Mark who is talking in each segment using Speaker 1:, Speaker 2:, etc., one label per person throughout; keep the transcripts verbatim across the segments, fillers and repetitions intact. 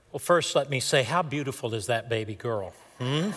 Speaker 1: Well, first let me say, how beautiful is that baby girl? Hmm?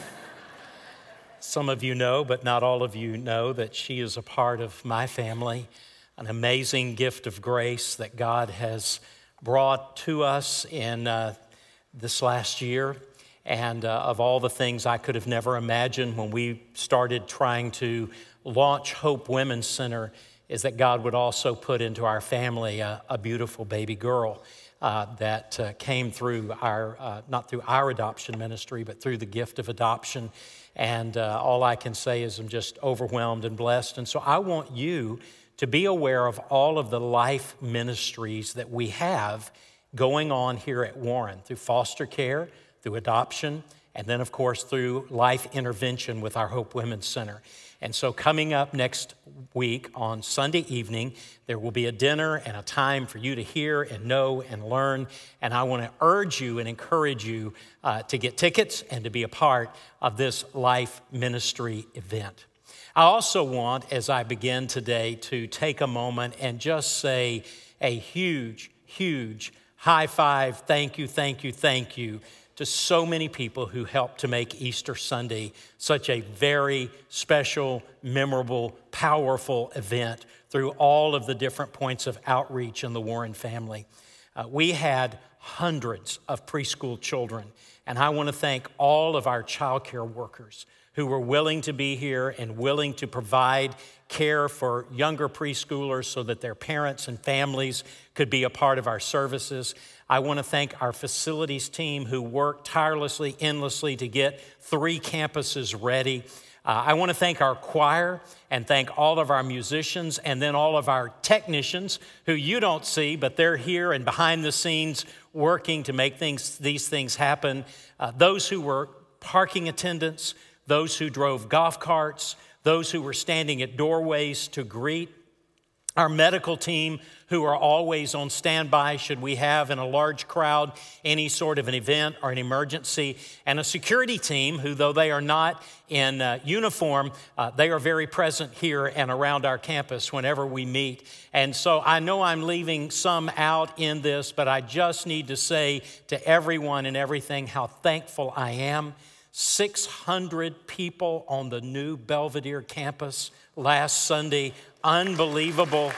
Speaker 1: Some of you know, but not all of you know, that she is a part of my family, an amazing gift of grace that God has brought to us in uh, this last year. And uh, of all the things I could have never imagined when we started trying to launch Hope Women's Center, is that God would also put into our family a, a beautiful baby girl uh, that uh, came through our, uh, not through our adoption ministry, but through the gift of adoption. And uh, all I can say is I'm just overwhelmed and blessed. And so I want you to be aware of all of the life ministries that we have going on here at Warren, through foster care, through adoption, and then, of course, through life intervention with our Hope Women's Center. And so coming up next week on Sunday evening, there will be a dinner and a time for you to hear and know and learn. And I want to urge you and encourage you uh, to get tickets and to be a part of this life ministry event. I also want, as I begin today, to take a moment and just say a huge, huge high five, thank you, thank you, thank you to so many people who helped to make Easter Sunday such a very special, memorable, powerful event through all of the different points of outreach in the Warren family. Uh, we had hundreds of preschool children, and I want to thank all of our child care workers who were willing to be here and willing to provide care for younger preschoolers so that their parents and families could be a part of our services. I want to thank our facilities team who worked tirelessly, endlessly to get three campuses ready. Uh, I want to thank our choir and thank all of our musicians and then all of our technicians who you don't see, but they're here and behind the scenes working to make things, these things happen. Uh, those who were parking attendants, those who drove golf carts, those who were standing at doorways to greet, our medical team who are always on standby should we have in a large crowd any sort of an event or an emergency, and a security team who, though they are not in uh, uniform, uh, they are very present here and around our campus whenever we meet. And so I know I'm leaving some out in this, but I just need to say to everyone and everything how thankful I am. six hundred people on the new Belvedere campus last Sunday. Unbelievable.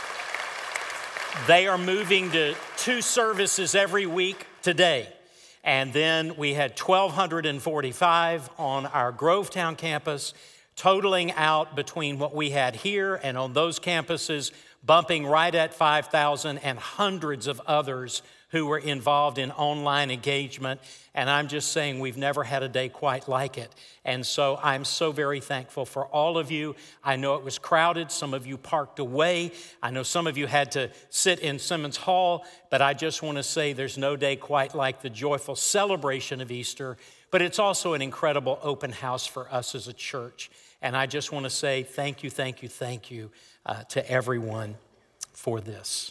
Speaker 1: They are moving to two services every week today. And then we had one thousand two hundred forty-five on our Grovetown campus, totaling out between what we had here and on those campuses, bumping right at five thousand, and hundreds of others who were involved in online engagement. And I'm just saying we've never had a day quite like it. And so I'm so very thankful for all of you. I know it was crowded. Some of you parked away. I know some of you had to sit in Simmons Hall, but I just want to say there's no day quite like the joyful celebration of Easter, but it's also an incredible open house for us as a church. And I just want to say thank you, thank you, thank you uh, to everyone for this.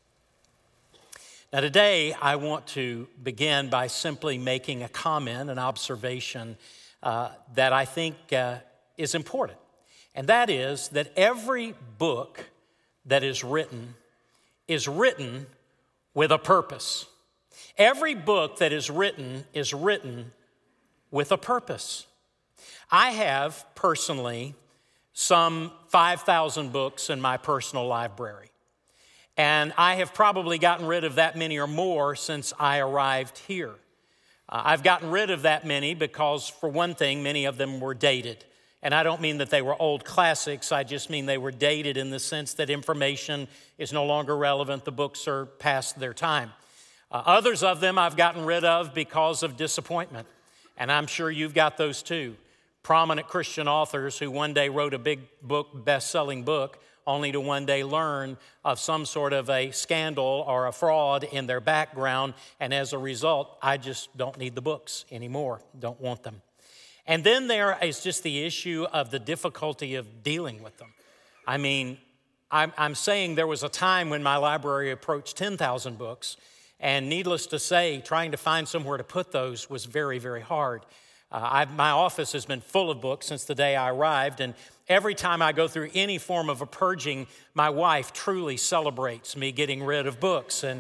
Speaker 1: Now today, I want to begin by simply making a comment, an observation uh, that I think uh, is important. And that is that every book that is written is written with a purpose. Every book that is written is written with a purpose. I have personally some five thousand books in my personal library. And I have probably gotten rid of that many or more since I arrived here. Uh, I've gotten rid of that many because, for one thing, many of them were dated. And I don't mean that they were old classics. I just mean they were dated in the sense that information is no longer relevant. The books are past their time. Uh, others of them I've gotten rid of because of disappointment. And I'm sure you've got those too. Prominent Christian authors who one day wrote a big book, best-selling book, only to one day learn of some sort of a scandal or a fraud in their background. And as a result, I just don't need the books anymore, don't want them. And then there is just the issue of the difficulty of dealing with them. I mean, I'm, I'm saying there was a time when my library approached ten thousand books, and needless to say, trying to find somewhere to put those was very, very hard. Uh, I've, my office has been full of books since the day I arrived, and every time I go through any form of a purging, my wife truly celebrates me getting rid of books. And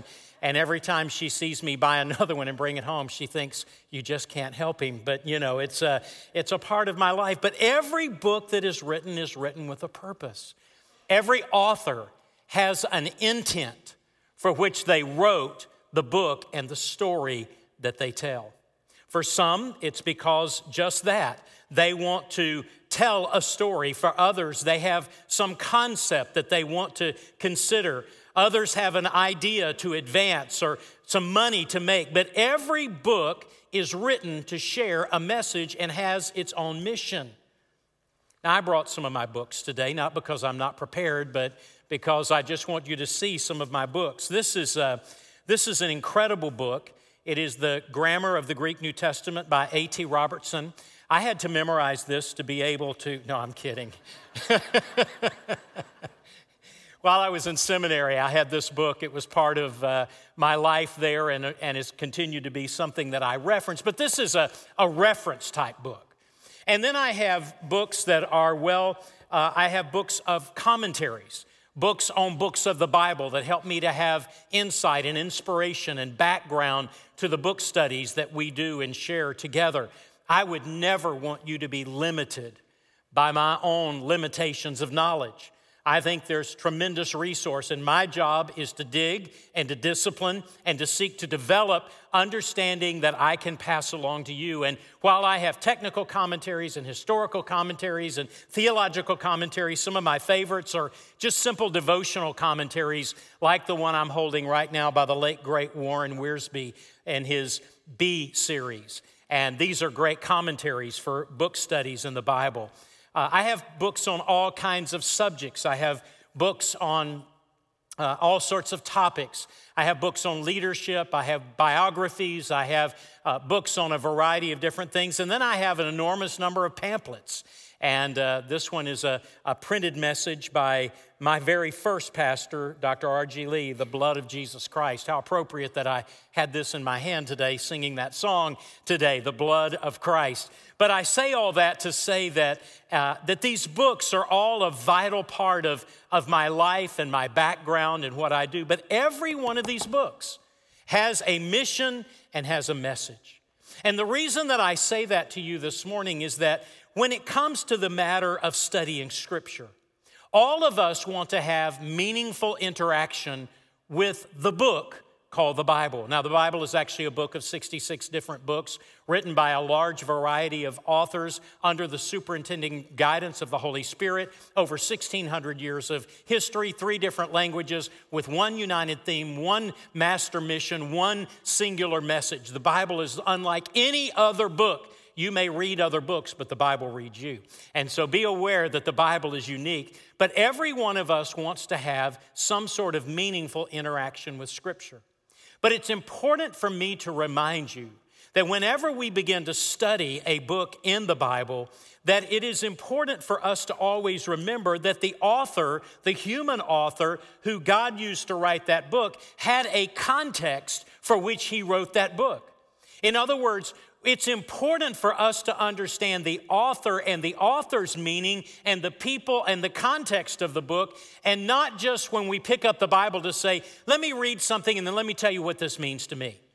Speaker 1: And every time she sees me buy another one and bring it home, she thinks, you just can't help him. But, you know, it's a, it's a part of my life. But every book that is written is written with a purpose. Every author has an intent for which they wrote the book and the story that they tell. For some, it's because just that. They want to tell a story. For others, they have some concept that they want to consider. Others have an idea to advance or some money to make. But every book is written to share a message and has its own mission. Now, I brought some of my books today, not because I'm not prepared, but because I just want you to see some of my books. This is, uh, this is an incredible book. It is the Grammar of the Greek New Testament by A T Robertson. I had to memorize this to be able to, no, I'm kidding. While I was in seminary, I had this book. It was part of uh, my life there and, and has continued to be something that I reference. But this is a, a reference type book. And then I have books that are, well, uh, I have books of commentaries, books on books of the Bible that help me to have insight and inspiration and background to the book studies that we do and share together. I would never want you to be limited by my own limitations of knowledge. I think there's tremendous resource, and my job is to dig and to discipline and to seek to develop understanding that I can pass along to you. And while I have technical commentaries and historical commentaries and theological commentaries, some of my favorites are just simple devotional commentaries like the one I'm holding right now by the late, great Warren Wiersbe and his B series. And these are great commentaries for book studies in the Bible. Uh, I have books on all kinds of subjects. I have books on uh, all sorts of topics. I have books on leadership. I have biographies. I have uh, books on a variety of different things. And then I have an enormous number of pamphlets. And uh, this one is a, a printed message by my very first pastor, Doctor R G Lee, The Blood of Jesus Christ. How appropriate that I had this in my hand today, singing that song today, The Blood of Christ. But I say all that to say that, uh, that these books are all a vital part of, of my life and my background and what I do. But every one of these books has a mission and has a message. And the reason that I say that to you this morning is that when it comes to the matter of studying Scripture, all of us want to have meaningful interaction with the book called the Bible. Now, the Bible is actually a book of sixty-six different books written by a large variety of authors under the superintending guidance of the Holy Spirit, over sixteen hundred years of history, three different languages with one united theme, one master mission, one singular message. The Bible is unlike any other book. You may read other books, but the Bible reads you. And so be aware that the Bible is unique, but every one of us wants to have some sort of meaningful interaction with Scripture. But it's important for me to remind you that whenever we begin to study a book in the Bible, that it is important for us to always remember that the author, the human author who God used to write that book, had a context for which he wrote that book. In other words, it's important for us to understand the author and the author's meaning and the people and the context of the book, and not just when we pick up the Bible to say, let me read something and then let me tell you what this means to me.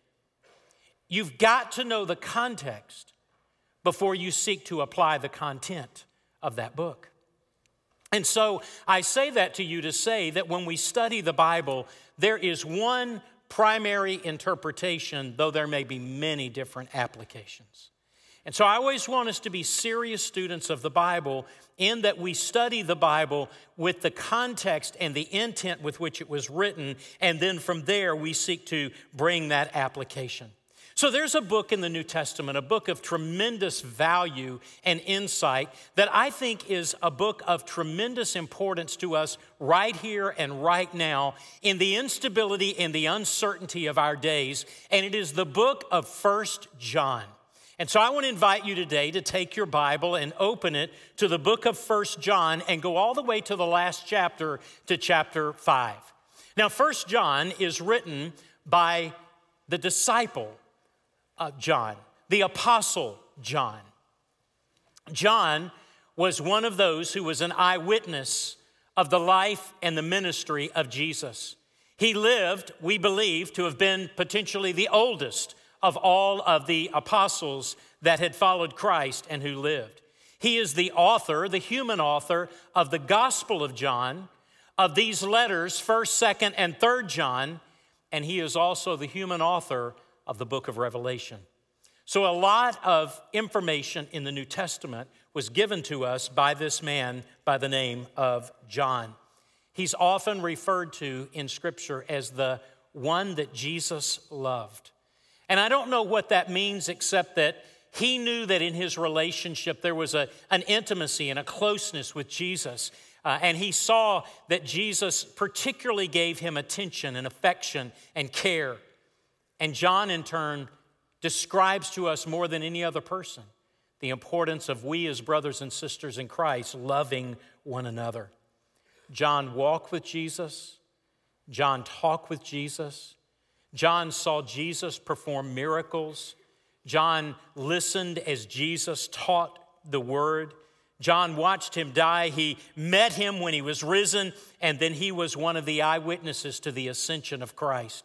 Speaker 1: You've got to know the context before you seek to apply the content of that book. And so I say that to you to say that when we study the Bible, there is one primary interpretation, though there may be many different applications. And so I always want us to be serious students of the Bible in that we study the Bible with the context and the intent with which it was written, and then from there we seek to bring that application. So there's a book in the New Testament, a book of tremendous value and insight that I think is a book of tremendous importance to us right here and right now in the instability and the uncertainty of our days, and it is the book of First John. And so I want to invite you today to take your Bible and open it to the book of First John and go all the way to the last chapter, to chapter five. Now, First John is written by the disciple of John, the apostle John. John was one of those who was an eyewitness of the life and the ministry of Jesus. He lived, we believe, to have been potentially the oldest of all of the apostles that had followed Christ and who lived. He is the author, the human author of the Gospel of John, of these letters, first, second, and third John, and he is also the human author of the book of Revelation. So a lot of information in the New Testament was given to us by this man by the name of John. He's often referred to in Scripture as the one that Jesus loved. And I don't know what that means except that he knew that in his relationship there was a, an intimacy and a closeness with Jesus. Uh, and he saw that Jesus particularly gave him attention and affection and care. And John, in turn, describes to us more than any other person the importance of we as brothers and sisters in Christ loving one another. John walked with Jesus. John talked with Jesus. John saw Jesus perform miracles. John listened as Jesus taught the word. John watched him die. He met him when he was risen, and then he was one of the eyewitnesses to the ascension of Christ.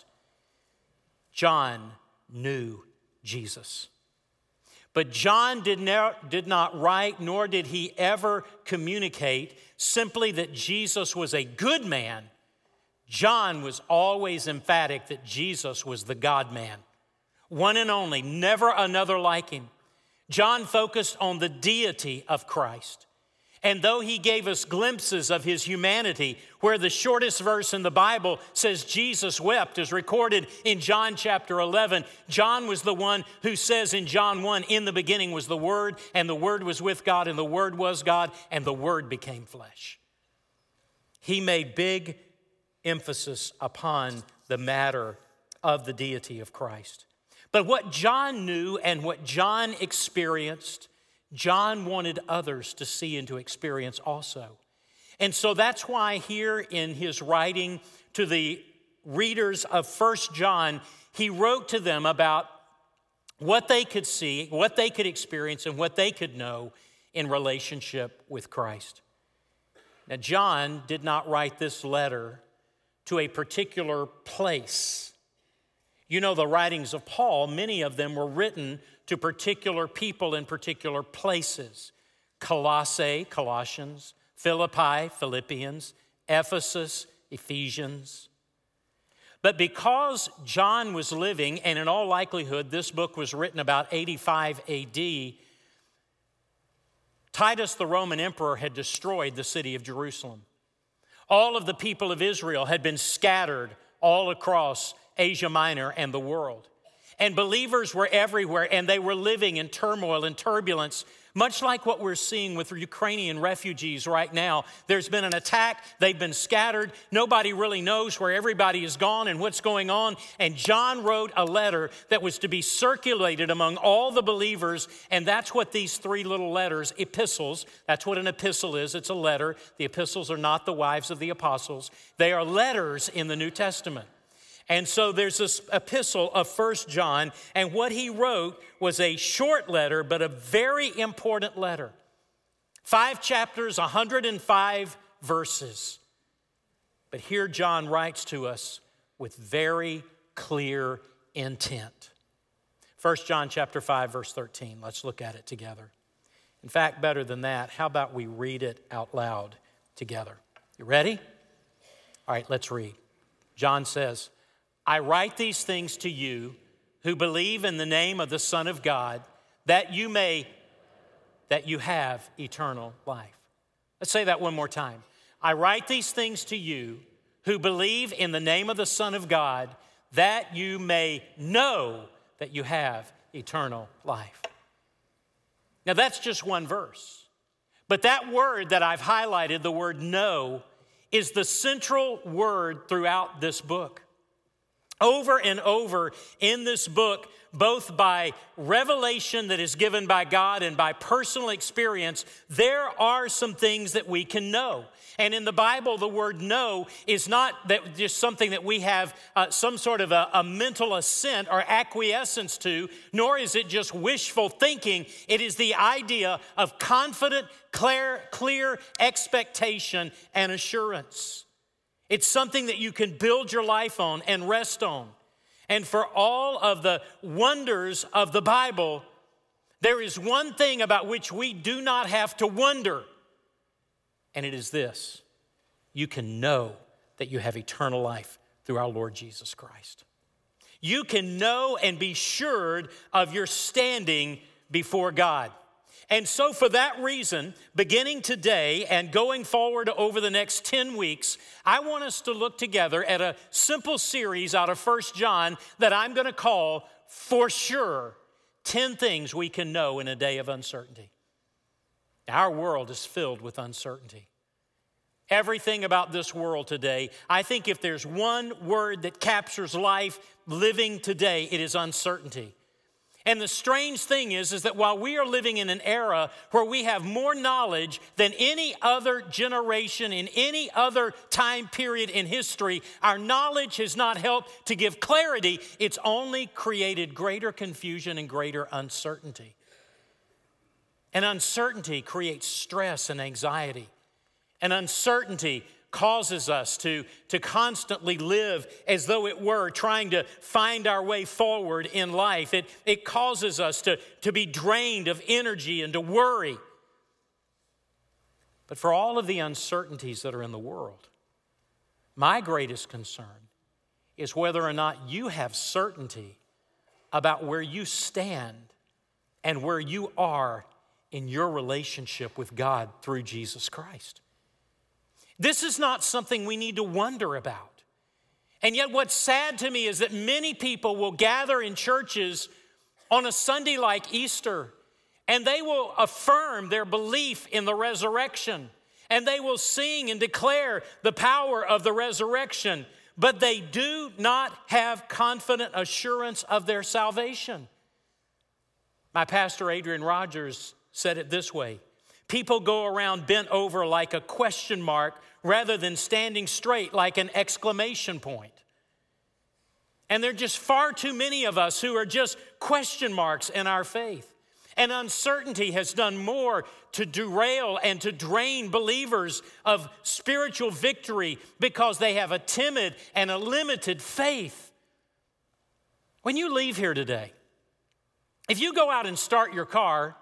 Speaker 1: John knew Jesus. But John did not, did not write, nor did he ever communicate simply that Jesus was a good man. John was always emphatic that Jesus was the God-man, one and only, never another like him. John focused on the deity of Christ. And though he gave us glimpses of his humanity, where the shortest verse in the Bible says Jesus wept, is recorded in John chapter eleven, John was the one who says in John one, in the beginning was the Word, and the Word was with God, and the Word was God, and the Word became flesh. He made big emphasis upon the matter of the deity of Christ. But what John knew and what John experienced, John wanted others to see and to experience also. And so that's why here in his writing to the readers of First John, he wrote to them about what they could see, what they could experience, and what they could know in relationship with Christ. Now, John did not write this letter to a particular place. You know, the writings of Paul, many of them were written to particular people in particular places. Colossae, Colossians, Philippi, Philippians, Ephesus, Ephesians. But because John was living, and in all likelihood this book was written about eighty-five A D, Titus the Roman emperor had destroyed the city of Jerusalem. All of the people of Israel had been scattered all across Asia Minor and the world. And believers were everywhere, and they were living in turmoil and turbulence, much like what we're seeing with Ukrainian refugees right now. There's been an attack. They've been scattered. Nobody really knows where everybody is gone and what's going on. And John wrote a letter that was to be circulated among all the believers, and that's what these three little letters, epistles, that's what an epistle is. It's a letter. The epistles are not the wives of the apostles. They are letters in the New Testament. And so there's this epistle of First John, and what he wrote was a short letter, but a very important letter. Five chapters, one hundred five verses. But here John writes to us with very clear intent. First John chapter five, verse thirteen. Let's look at it together. In fact, better than that, how about we read it out loud together? You ready? All right, let's read. John says, I write these things to you who believe in the name of the Son of God, that you may, that you have eternal life. Let's say that one more time. I write these things to you who believe in the name of the Son of God, that you may know that you have eternal life. Now that's just one verse. But that word that I've highlighted, the word know, is the central word throughout this book. Over and over in this book, both by revelation that is given by God and by personal experience, there are some things that we can know. And in the Bible, the word know is not that just something that we have uh, some sort of a, a mental assent or acquiescence to, nor is it just wishful thinking. It is the idea of confident, clear, clear expectation and assurance. It's something that you can build your life on and rest on. And for all of the wonders of the Bible, there is one thing about which we do not have to wonder, and it is this: you can know that you have eternal life through our Lord Jesus Christ. You can know and be assured of your standing before God. And so for that reason, beginning today and going forward over the next ten weeks, I want us to look together at a simple series out of First John that I'm going to call, For Sure, ten Things We Can Know in a Day of Uncertainty. Our world is filled with uncertainty. Everything about this world today, I think if there's one word that captures life living today, it is uncertainty. And the strange thing is, is that while we are living in an era where we have more knowledge than any other generation in any other time period in history, our knowledge has not helped to give clarity. It's only created greater confusion and greater uncertainty. And uncertainty creates stress and anxiety. And uncertainty causes us to, to constantly live as though it were trying to find our way forward in life. It, it causes us to, to be drained of energy and to worry. But for all of the uncertainties that are in the world, my greatest concern is whether or not you have certainty about where you stand and where you are in your relationship with God through Jesus Christ. This is not something we need to wonder about. And yet what's sad to me is that many people will gather in churches on a Sunday like Easter, and they will affirm their belief in the resurrection, and they will sing and declare the power of the resurrection, but they do not have confident assurance of their salvation. My pastor, Adrian Rogers, said it this way: people go around bent over like a question mark rather than standing straight like an exclamation point. And there are just far too many of us who are just question marks in our faith. And uncertainty has done more to derail and to drain believers of spiritual victory because they have a timid and a limited faith. When you leave here today, if you go out and start your car,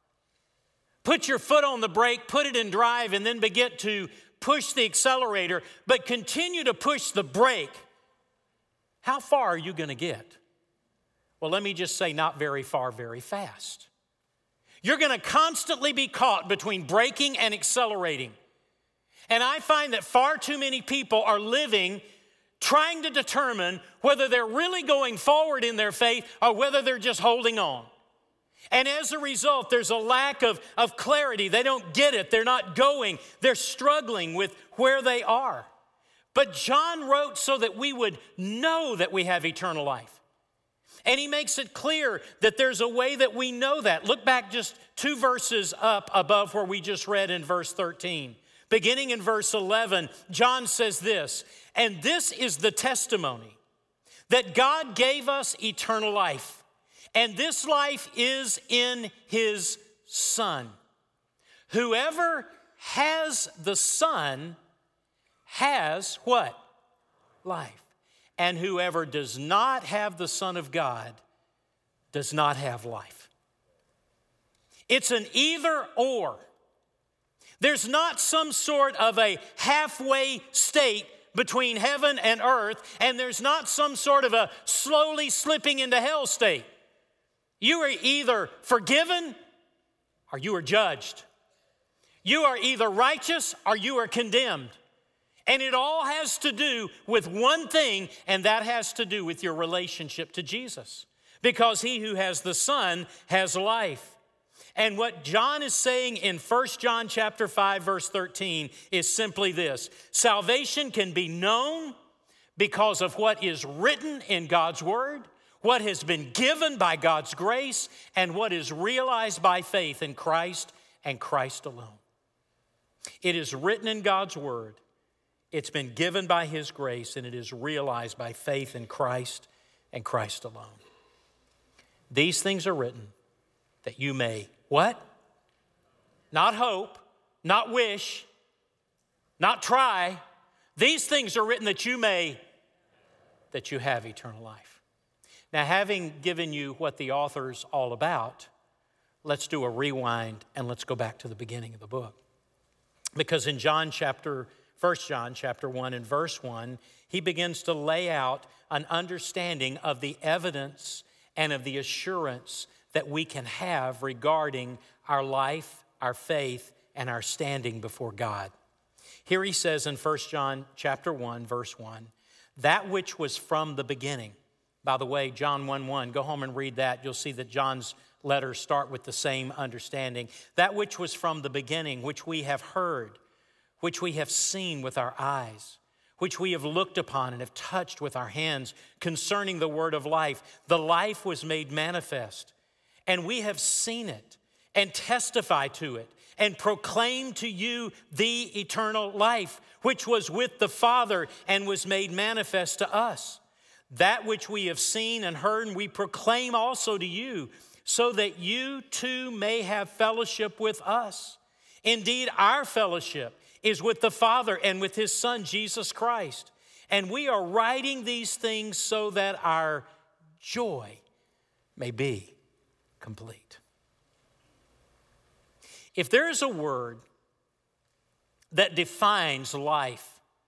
Speaker 1: put your foot on the brake, put it in drive, and then begin to push the accelerator, but continue to push the brake, how far are you going to get? Well, let me just say, not very far, very fast. You're going to constantly be caught between braking and accelerating. And I find that far too many people are living trying to determine whether they're really going forward in their faith or whether they're just holding on. And as a result, there's a lack of, of clarity. They don't get it. They're not going. They're struggling with where they are. But John wrote so that we would know that we have eternal life. And he makes it clear that there's a way that we know that. Look back just two verses up above where we just read in verse thirteen. Beginning in verse eleven, John says this: "And this is the testimony, that God gave us eternal life. And this life is in his Son. Whoever has the Son has" what? Life. "And whoever does not have the Son of God does not have life." It's an either or. There's not some sort of a halfway state between heaven and earth, and there's not some sort of a slowly slipping into hell state. You are either forgiven or you are judged. You are either righteous or you are condemned. And it all has to do with one thing, and that has to do with your relationship to Jesus. Because he who has the Son has life. And what John is saying in First John chapter five, verse thirteen is simply this: salvation can be known because of what is written in God's Word, what has been given by God's grace, and what is realized by faith in Christ and Christ alone. It is written in God's Word, it's been given by his grace, and it is realized by faith in Christ and Christ alone. These things are written that you may, what? Not hope, not wish, not try, These things are written that you may, that you have eternal life. Now, having given you what the author's all about, let's do a rewind and let's go back to the beginning of the book. Because in John chapter, First John chapter one and verse one, he begins to lay out an understanding of the evidence and of the assurance that we can have regarding our life, our faith, and our standing before God. Here he says in First John chapter one, verse one, that which was from the beginning. By the way, John one one, go home and read that. You'll see that John's letters start with the same understanding. That which was from the beginning, which we have heard, which we have seen with our eyes, which we have looked upon and have touched with our hands concerning the word of life. The life was made manifest, and we have seen it and testify to it and proclaim to you the eternal life, which was with the Father and was made manifest to us. That which we have seen and heard, and we proclaim also to you, so that you too may have fellowship with us. Indeed, our fellowship is with the Father and with his Son, Jesus Christ. And we are writing these things so that our joy may be complete. If there is a word that defines life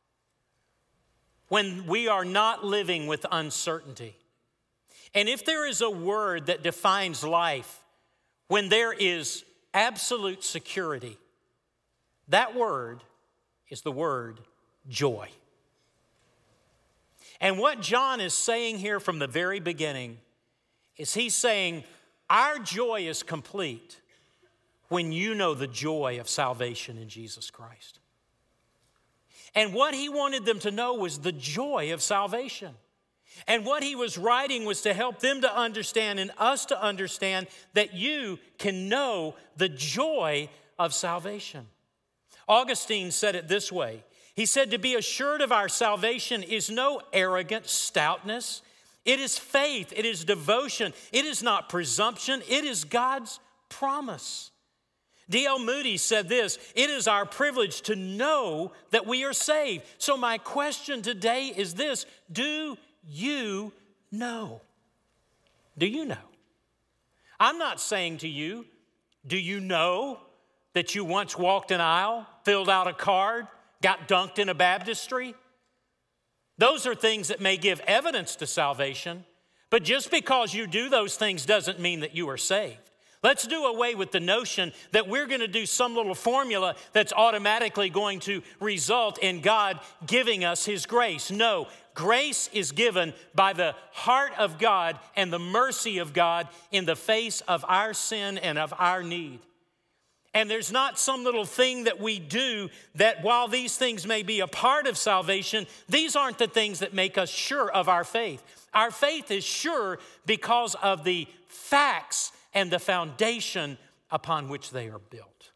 Speaker 1: when we are not living with uncertainty, and if there is a word that defines life when there is absolute security, that word is the word joy. And what John is saying here from the very beginning is he's saying our joy is complete when you know the joy of salvation in Jesus Christ. And what he wanted them to know was the joy of salvation. And what he was writing was to help them to understand and us to understand that you can know the joy of salvation. Augustine said it this way. He said, to be assured of our salvation is no arrogant stoutness. It is faith. It is devotion. It is not presumption. It is God's promise. D L Moody said this, it is our privilege to know that we are saved. So my question today is this, do you know? Do you know? I'm not saying to you, do you know that you once walked an aisle, filled out a card, got dunked in a baptistry? Those are things that may give evidence to salvation, but just because you do those things doesn't mean that you are saved. Let's do away with the notion that we're going to do some little formula that's automatically going to result in God giving us his grace. No, grace is given by the heart of God and the mercy of God in the face of our sin and of our need. And there's not some little thing that we do that while these things may be a part of salvation, these aren't the things that make us sure of our faith. Our faith is sure because of the facts and the foundation upon which they are built.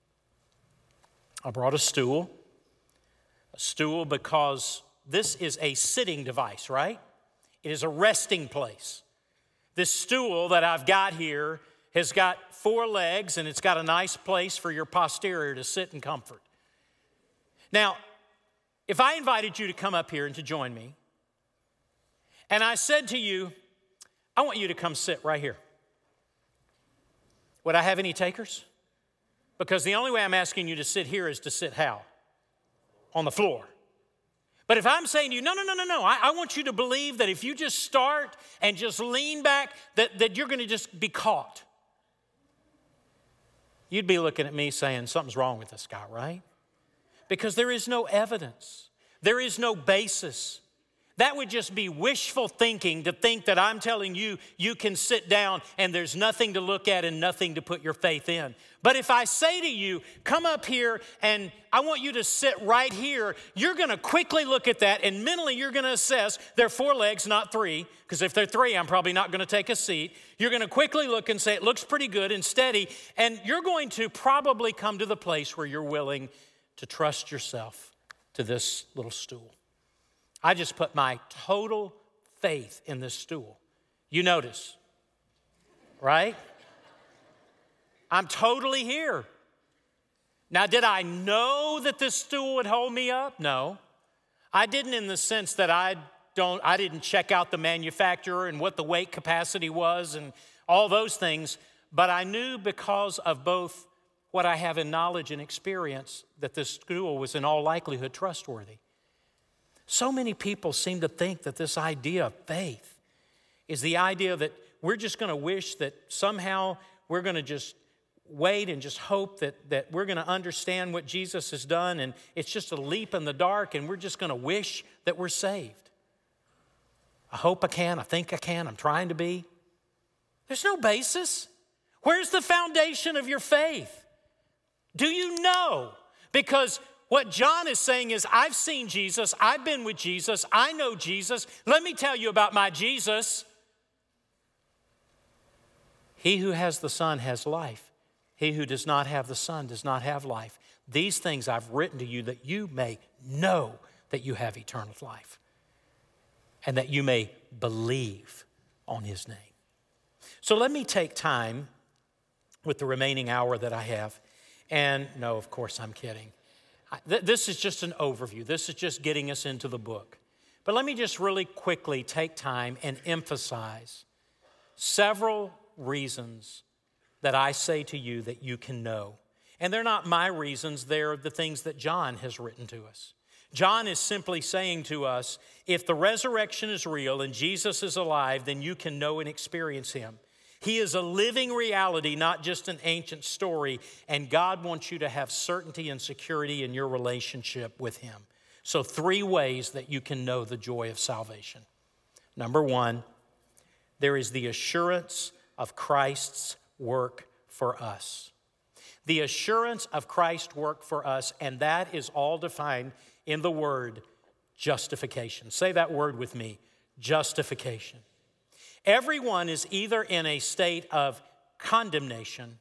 Speaker 1: I brought a stool. A stool because this is a sitting device, right? It is a resting place. This stool that I've got here has got four legs and it's got a nice place for your posterior to sit in comfort. Now, if I invited you to come up here and to join me, and I said to you, I want you to come sit right here. Would I have any takers? Because the only way I'm asking you to sit here is to sit how? On the floor. But if I'm saying to you, no, no, no, no, no, I, I want you to believe that if you just start and just lean back, that, that you're going to just be caught. You'd be looking at me saying, something's wrong with this guy, right? Because there is no evidence. There is no basis. That would just be wishful thinking to think that I'm telling you, you can sit down and there's nothing to look at and nothing to put your faith in. But if I say to you, come up here and I want you to sit right here, you're going to quickly look at that and mentally you're going to assess they're four legs, not three, because if they're three, I'm probably not going to take a seat. You're going to quickly look and say it looks pretty good and steady, and you're going to probably come to the place where you're willing to trust yourself to this little stool. I just put my total faith in this stool. You notice, right? I'm totally here. Now, did I know that this stool would hold me up? No. I didn't in the sense that I don't, I didn't check out the manufacturer and what the weight capacity was and all those things, but I knew because of both what I have in knowledge and experience that this school was in all likelihood trustworthy. So many people seem to think that this idea of faith is the idea that we're just going to wish that somehow we're going to just wait and just hope that, that we're going to understand what Jesus has done, and it's just a leap in the dark, and we're just going to wish that we're saved. I hope I can. I think I can. I'm trying to be. There's no basis. Where's the foundation of your faith? Do you know? Because what John is saying is, I've seen Jesus. I've been with Jesus. I know Jesus. Let me tell you about my Jesus. He who has the Son has life. He who does not have the Son does not have life. These things I've written to you that you may know that you have eternal life and that you may believe on his name. So let me take time with the remaining hour that I have. And no, of course, I'm kidding. This is just an overview. This is just getting us into the book. But let me just really quickly take time and emphasize several reasons that I say to you that you can know. And they're not my reasons, they're the things that John has written to us. John is simply saying to us, if the resurrection is real and Jesus is alive, then you can know and experience him. He is a living reality, not just an ancient story, and God wants you to have certainty and security in your relationship with him. So three ways that you can know the joy of salvation. Number one, there is the assurance of Christ's work for us. The assurance of Christ's work for us, and that is all defined in the word justification. Say that word with me, justification. Everyone is either in a state of condemnation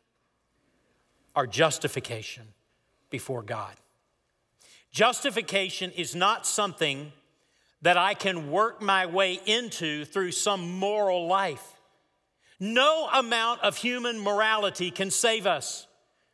Speaker 1: or justification before God. Justification is not something that I can work my way into through some moral life. No amount of human morality can save us.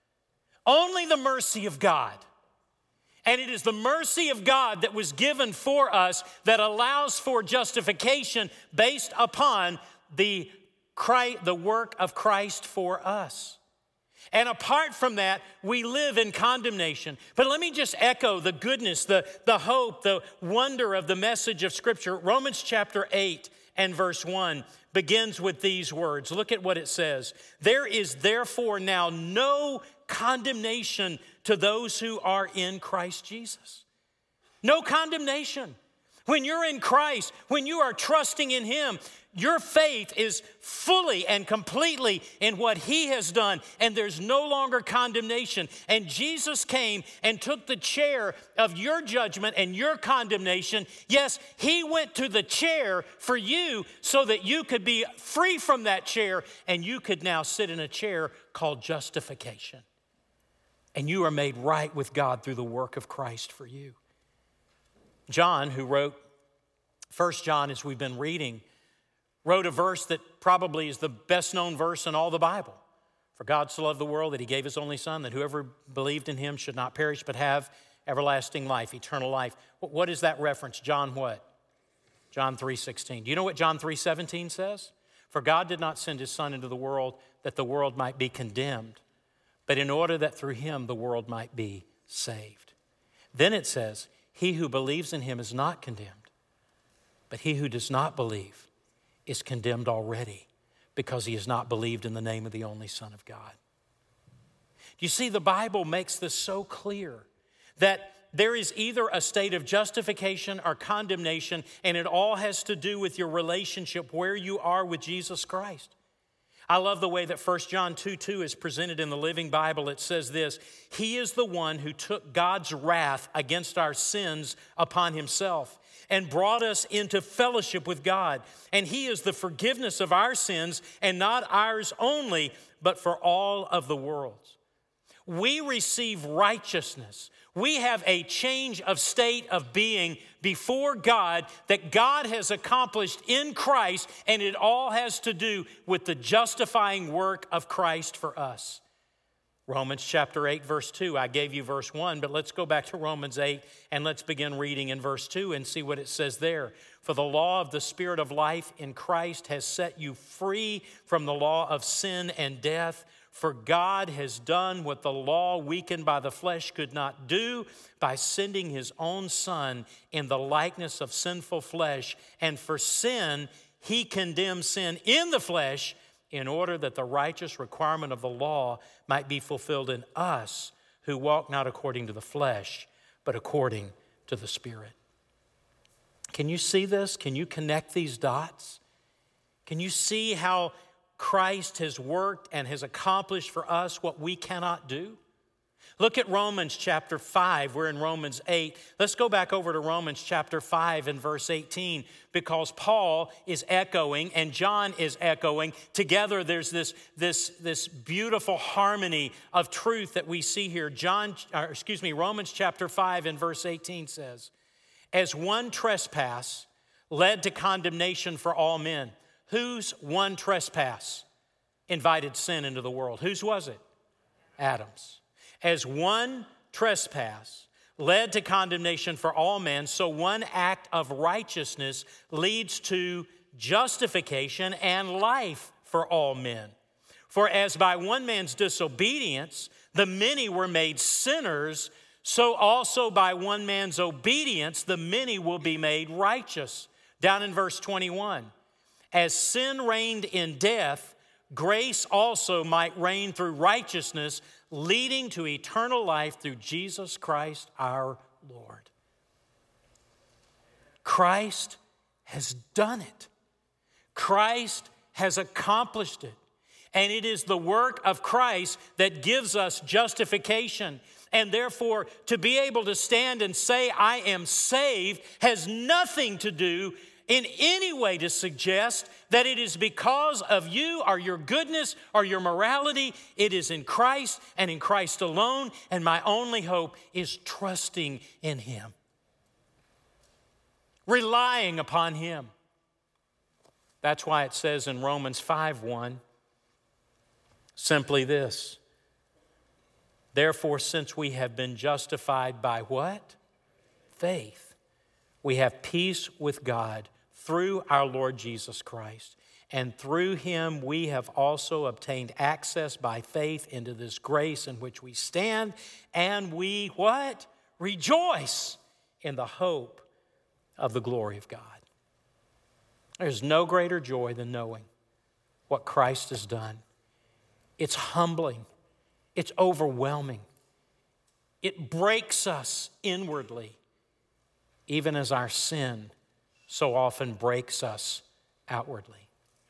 Speaker 1: Only the mercy of God. And it is the mercy of God that was given for us that allows for justification based upon the, Christ, the work of Christ for us. And apart from that, we live in condemnation. But let me just echo the goodness, the, the hope, the wonder of the message of Scripture. Romans chapter eight and verse one begins with these words. Look at what it says. There is therefore now no condemnation to those who are in Christ Jesus. No condemnation. When you're in Christ, when you are trusting in him, your faith is fully and completely in what he has done, and there's no longer condemnation. And Jesus came and took the chair of your judgment and your condemnation. Yes, he went to the chair for you so that you could be free from that chair, and you could now sit in a chair called justification. And you are made right with God through the work of Christ for you. John, who wrote First John, as we've been reading, wrote a verse that probably is the best known verse in all the Bible. For God so loved the world that he gave his only son, that whoever believed in him should not perish but have everlasting life, eternal life. What is that reference? John what? John three sixteen. Do you know what John three seventeen says? For God did not send his son into the world that the world might be condemned, but in order that through him the world might be saved. Then it says, he who believes in him is not condemned, but he who does not believe is condemned already because he has not believed in the name of the only Son of God. You see, the Bible makes this so clear that there is either a state of justification or condemnation, and it all has to do with your relationship where you are with Jesus Christ. I love the way that First John two two is presented in the Living Bible. It says this, he is the one who took God's wrath against our sins upon himself and brought us into fellowship with God. And he is the forgiveness of our sins, and not ours only, but for all of the world's. We receive righteousness. We have a change of state of being before God that God has accomplished in Christ, and it all has to do with the justifying work of Christ for us. Romans chapter eight, verse two. I gave you verse one, but let's go back to Romans eight and let's begin reading in verse two and see what it says there. For the law of the Spirit of life in Christ has set you free from the law of sin and death. For God has done what the law weakened by the flesh could not do by sending his own Son in the likeness of sinful flesh. And for sin, he condemned sin in the flesh in order that the righteous requirement of the law might be fulfilled in us who walk not according to the flesh, but according to the Spirit. Can you see this? Can you connect these dots? Can you see how Christ has worked and has accomplished for us what we cannot do? Look at Romans chapter five. We're in Romans eight. Let's go back over to Romans chapter five and verse eighteen, because Paul is echoing and John is echoing. Together there's this, this, this beautiful harmony of truth that we see here. John, or excuse me, Romans chapter five and verse eighteen says, as one trespass led to condemnation for all men. Whose one trespass invited sin into the world? Whose was it? Adam's. As one trespass led to condemnation for all men, so one act of righteousness leads to justification and life for all men. For as by one man's disobedience the many were made sinners, so also by one man's obedience the many will be made righteous. Down in verse twenty-one, as sin reigned in death, grace also might reign through righteousness, leading to eternal life through Jesus Christ our Lord. Christ has done it. Christ has accomplished it. And it is the work of Christ that gives us justification. And therefore, to be able to stand and say, I am saved, has nothing to do in any way to suggest that it is because of you or your goodness or your morality. It is in Christ and in Christ alone, and my only hope is trusting in him, relying upon him. That's why it says in Romans five one, simply this: therefore, since we have been justified by what? Faith, we have peace with God through our Lord Jesus Christ. And through him we have also obtained access by faith into this grace in which we stand. And we what? Rejoice in the hope of the glory of God. There's no greater joy than knowing what Christ has done. It's humbling. It's overwhelming. It breaks us inwardly, even as our sin so often breaks us outwardly.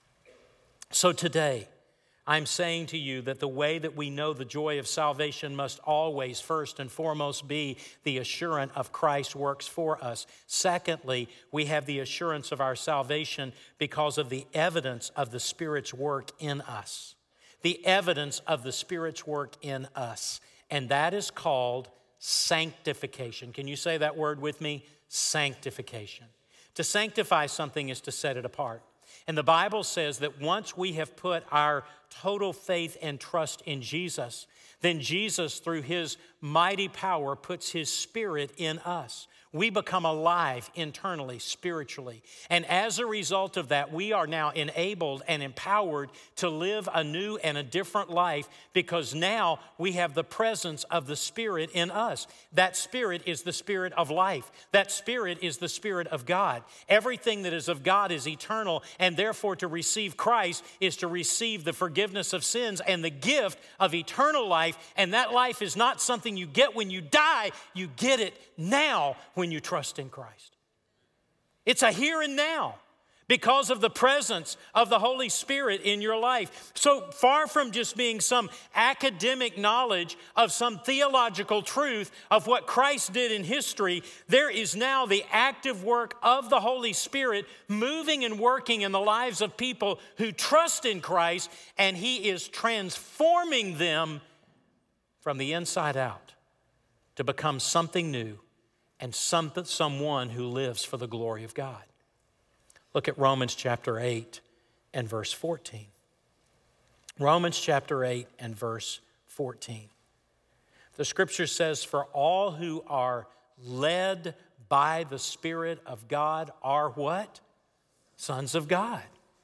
Speaker 1: So today, I'm saying to you that the way that we know the joy of salvation must always, first and foremost, be the assurance of Christ's works for us. Secondly, we have the assurance of our salvation because of the evidence of the Spirit's work in us. The evidence of the Spirit's work in us. And that is called sanctification. Can you say that word with me? Sanctification. To sanctify something is to set it apart. And the Bible says that once we have put our total faith and trust in Jesus, then Jesus, through his mighty power, puts his Spirit in us. We become alive internally, spiritually. And as a result of that, we are now enabled and empowered to live a new and a different life, because now we have the presence of the Spirit in us. That Spirit is the Spirit of life. That Spirit is the Spirit of God. Everything that is of God is eternal, and therefore to receive Christ is to receive the forgiveness of sins and the gift of eternal life. And that life is not something you get when you die. You get it now when you trust in Christ. It's a here and now because of the presence of the Holy Spirit in your life. So far from just being some academic knowledge of some theological truth of what Christ did in history, there is now the active work of the Holy Spirit moving and working in the lives of people who trust in Christ, and he is transforming them from the inside out to become something new and some, someone who lives for the glory of God. Look at Romans chapter eight and verse fourteen. Romans chapter eight and verse fourteen. The scripture says, for all who are led by the Spirit of God are what? Sons of God.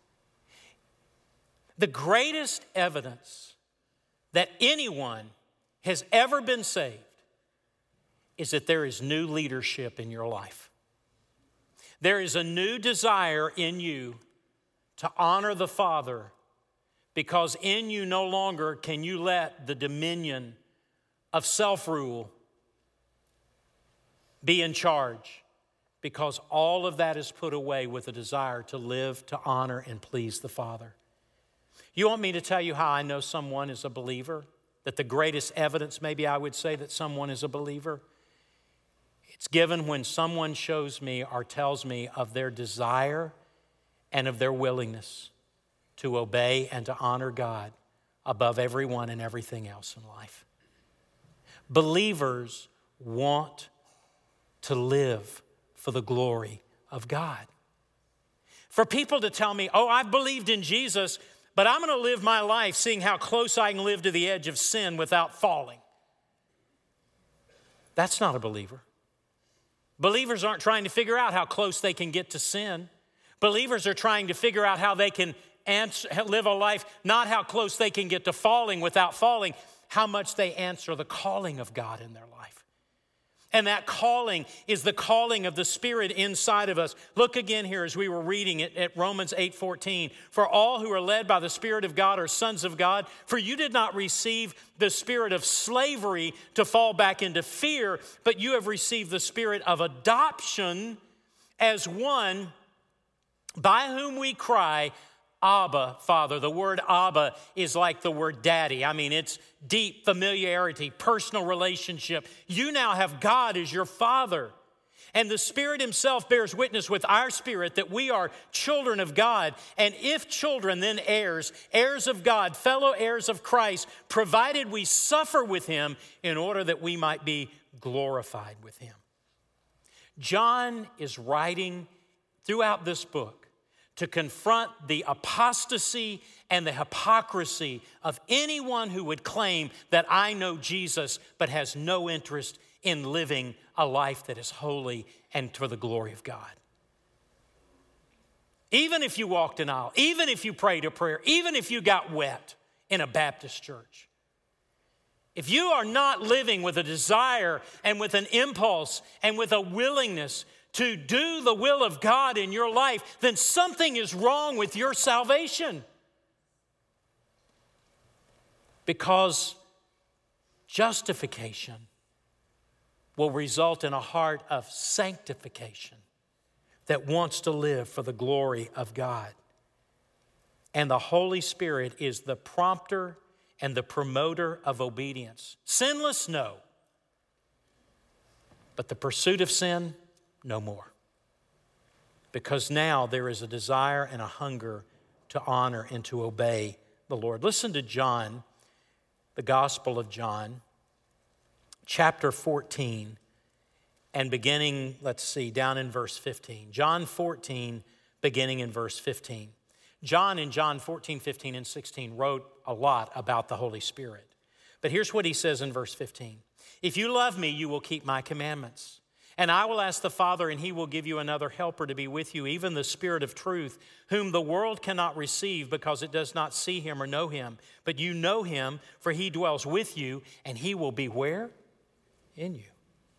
Speaker 1: The greatest evidence that anyone has ever been saved is that there is new leadership in your life. There is a new desire in you to honor the Father, because in you no longer can you let the dominion of self-rule be in charge, because all of that is put away with a desire to live, to honor, and please the Father. You want me to tell you how I know someone is a believer? That the greatest evidence, maybe I would say, that someone is a believer? It's given when someone shows me or tells me of their desire and of their willingness to obey and to honor God above everyone and everything else in life. Believers want to live for the glory of God. For people to tell me, oh, I've believed in Jesus, but I'm going to live my life seeing how close I can live to the edge of sin without falling. That's not a believer. Believers aren't trying to figure out how close they can get to sin. Believers are trying to figure out how they can answer, live a life, not how close they can get to falling without falling, how much they answer the calling of God in their life. And that calling is the calling of the Spirit inside of us. Look again here as we were reading it at Romans eight fourteen. For all who are led by the Spirit of God are sons of God. For you did not receive the spirit of slavery to fall back into fear, but you have received the spirit of adoption as one by whom we cry, Abba, Father. The word Abba is like the word daddy. I mean, it's deep familiarity, personal relationship. You now have God as your Father. And the Spirit Himself bears witness with our spirit that we are children of God. And if children, then heirs, heirs of God, fellow heirs of Christ, provided we suffer with Him in order that we might be glorified with Him. John is writing throughout this book to confront the apostasy and the hypocrisy of anyone who would claim that I know Jesus but has no interest in living a life that is holy and for the glory of God. Even if you walked an aisle, even if you prayed a prayer, even if you got wet in a Baptist church, if you are not living with a desire and with an impulse and with a willingness to do the will of God in your life, then something is wrong with your salvation. Because justification will result in a heart of sanctification that wants to live for the glory of God. And the Holy Spirit is the prompter and the promoter of obedience. Sinless, no. But the pursuit of sin, no more. Because now there is a desire and a hunger to honor and to obey the Lord. Listen to John, the Gospel of John, chapter fourteen, and beginning, let's see, down in verse fifteen. John fourteen, beginning in verse fifteen. John in John fourteen, fifteen, and sixteen wrote a lot about the Holy Spirit. But here's what he says in verse fifteen. If you love me, you will keep my commandments. And I will ask the Father, and He will give you another helper to be with you, even the Spirit of truth, whom the world cannot receive because it does not see Him or know Him. But you know Him, for He dwells with you, and He will be where? In you.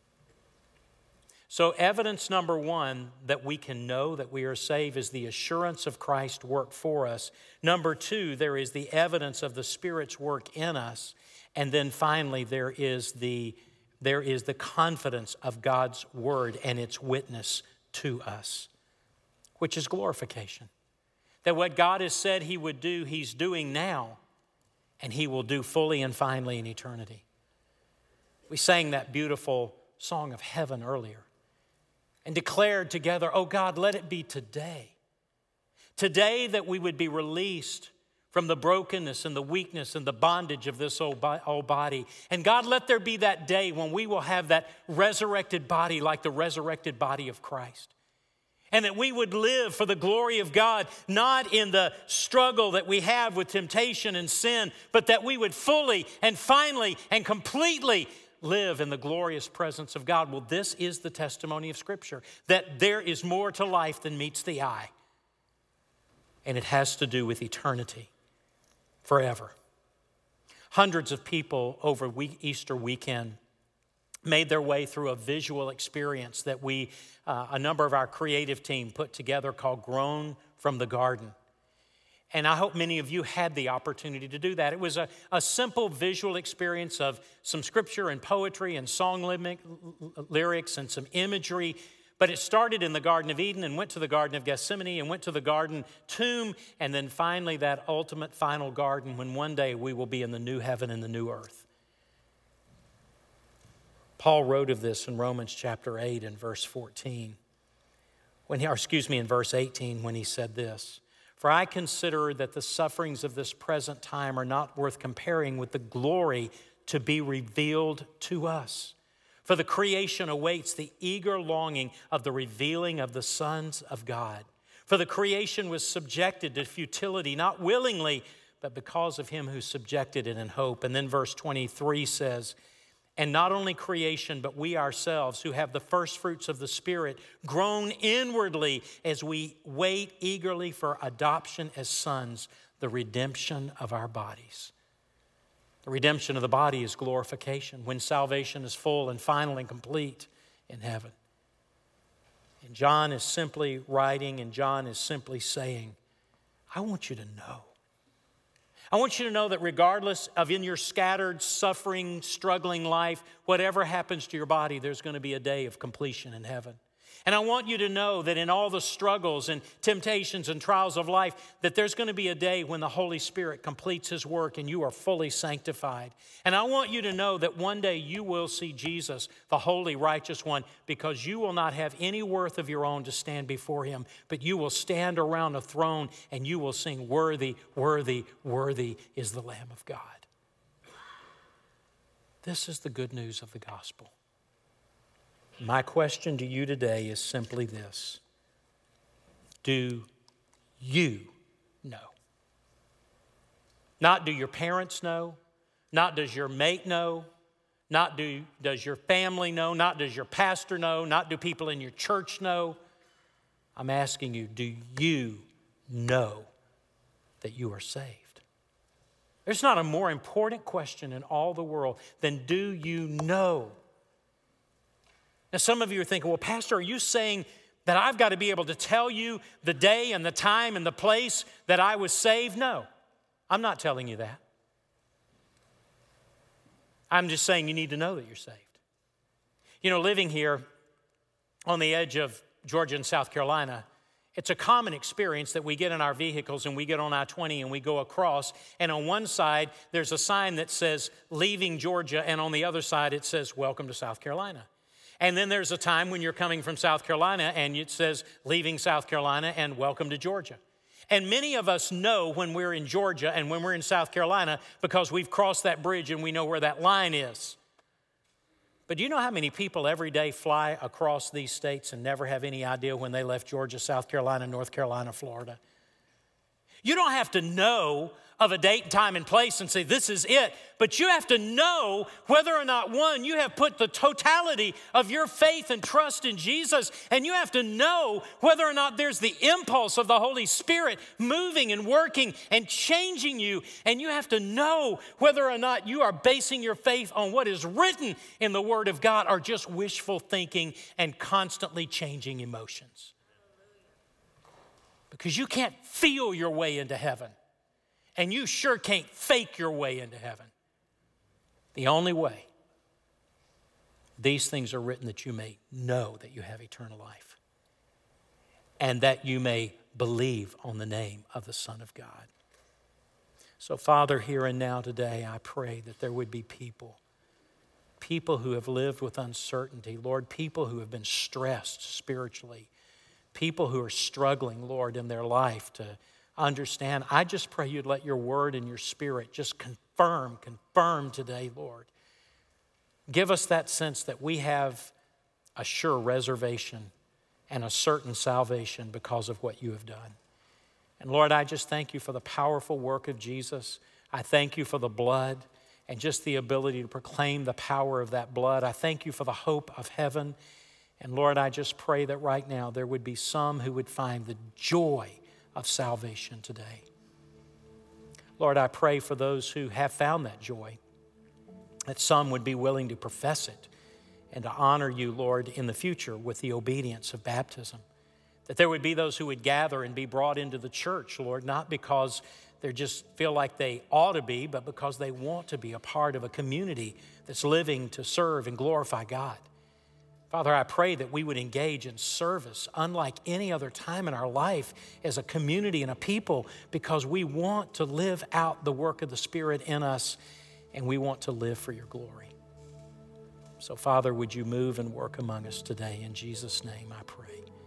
Speaker 1: So evidence number one that we can know that we are saved is the assurance of Christ's work for us. Number two, there is the evidence of the Spirit's work in us. And then finally, there is the There is the confidence of God's word and its witness to us, which is glorification. That what God has said He would do, He's doing now, and He will do fully and finally in eternity. We sang that beautiful song of heaven earlier and declared together, oh God, let it be today. Today that we would be released from the brokenness and the weakness and the bondage of this old body. And God, let there be that day when we will have that resurrected body like the resurrected body of Christ. And that we would live for the glory of God, not in the struggle that we have with temptation and sin, but that we would fully and finally and completely live in the glorious presence of God. Well, this is the testimony of Scripture, that there is more to life than meets the eye. And it has to do with eternity, forever. Hundreds of people over week, Easter weekend made their way through a visual experience that we, uh, a number of our creative team put together called Grown from the Garden. And I hope many of you had the opportunity to do that. It was a, a simple visual experience of some scripture and poetry and song lyrics and some imagery. But it started in the Garden of Eden and went to the Garden of Gethsemane and went to the garden tomb, and then finally that ultimate final garden when one day we will be in the new heaven and the new earth. Paul wrote of this in Romans chapter eight and verse fourteen. When he, or excuse me, in verse eighteen when he said this, "For I consider that the sufferings of this present time are not worth comparing with the glory to be revealed to us. For the creation awaits the eager longing of the revealing of the sons of God. For the creation was subjected to futility, not willingly, but because of him who subjected it in hope." And then verse twenty-three says, "And not only creation, but we ourselves who have the first fruits of the Spirit, groan inwardly as we wait eagerly for adoption as sons, the redemption of our bodies." The redemption of the body is glorification, when salvation is full and final and complete in heaven. And John is simply writing, and John is simply saying, I want you to know. I want you to know that regardless of in your scattered, suffering, struggling life, whatever happens to your body, there's going to be a day of completion in heaven. And I want you to know that in all the struggles and temptations and trials of life, that there's going to be a day when the Holy Spirit completes His work and you are fully sanctified. And I want you to know that one day you will see Jesus, the holy, righteous one, because you will not have any worth of your own to stand before Him, but you will stand around a throne and you will sing, "Worthy, worthy, worthy is the Lamb of God." This is the good news of the gospel. My question to you today is simply this: do you know? Not do your parents know, not does your mate know, not do, does your family know, not does your pastor know, not do people in your church know. I'm asking you, do you know that you are saved? There's not a more important question in all the world than do you know? Now, some of you are thinking, well, Pastor, are you saying that I've got to be able to tell you the day and the time and the place that I was saved? No, I'm not telling you that. I'm just saying you need to know that you're saved. You know, living here on the edge of Georgia and South Carolina, it's a common experience that we get in our vehicles and we get on I twenty and we go across, and on one side there's a sign that says leaving Georgia, and on the other side it says welcome to South Carolina. And then there's a time when you're coming from South Carolina and it says leaving South Carolina and welcome to Georgia. And many of us know when we're in Georgia and when we're in South Carolina because we've crossed that bridge and we know where that line is. But do you know how many people every day fly across these states and never have any idea when they left Georgia, South Carolina, North Carolina, Florida? You don't have to know of a date, time, and place and say, this is it. But you have to know whether or not, one, you have put the totality of your faith and trust in Jesus, and you have to know whether or not there's the impulse of the Holy Spirit moving and working and changing you, and you have to know whether or not you are basing your faith on what is written in the Word of God or just wishful thinking and constantly changing emotions. Because you can't feel your way into heaven. And you sure can't fake your way into heaven. The only way, these things are written that you may know that you have eternal life. And that you may believe on the name of the Son of God. So, Father, here and now today, I pray that there would be people, people who have lived with uncertainty, Lord, people who have been stressed spiritually, people who are struggling, Lord, in their life to understand. I just pray you'd let your word and your spirit just confirm, confirm today, Lord. Give us that sense that we have a sure reservation and a certain salvation because of what you have done. And Lord, I just thank you for the powerful work of Jesus. I thank you for the blood and just the ability to proclaim the power of that blood. I thank you for the hope of heaven. And Lord, I just pray that right now there would be some who would find the joy of salvation today. Lord, I pray for those who have found that joy, that some would be willing to profess it and to honor you, Lord, in the future with the obedience of baptism. That there would be those who would gather and be brought into the church, Lord, not because they just feel like they ought to be, but because they want to be a part of a community that's living to serve and glorify God. Father, I pray that we would engage in service unlike any other time in our life as a community and a people, because we want to live out the work of the Spirit in us, and we want to live for your glory. So, Father, would you move and work among us today? In Jesus' name I pray.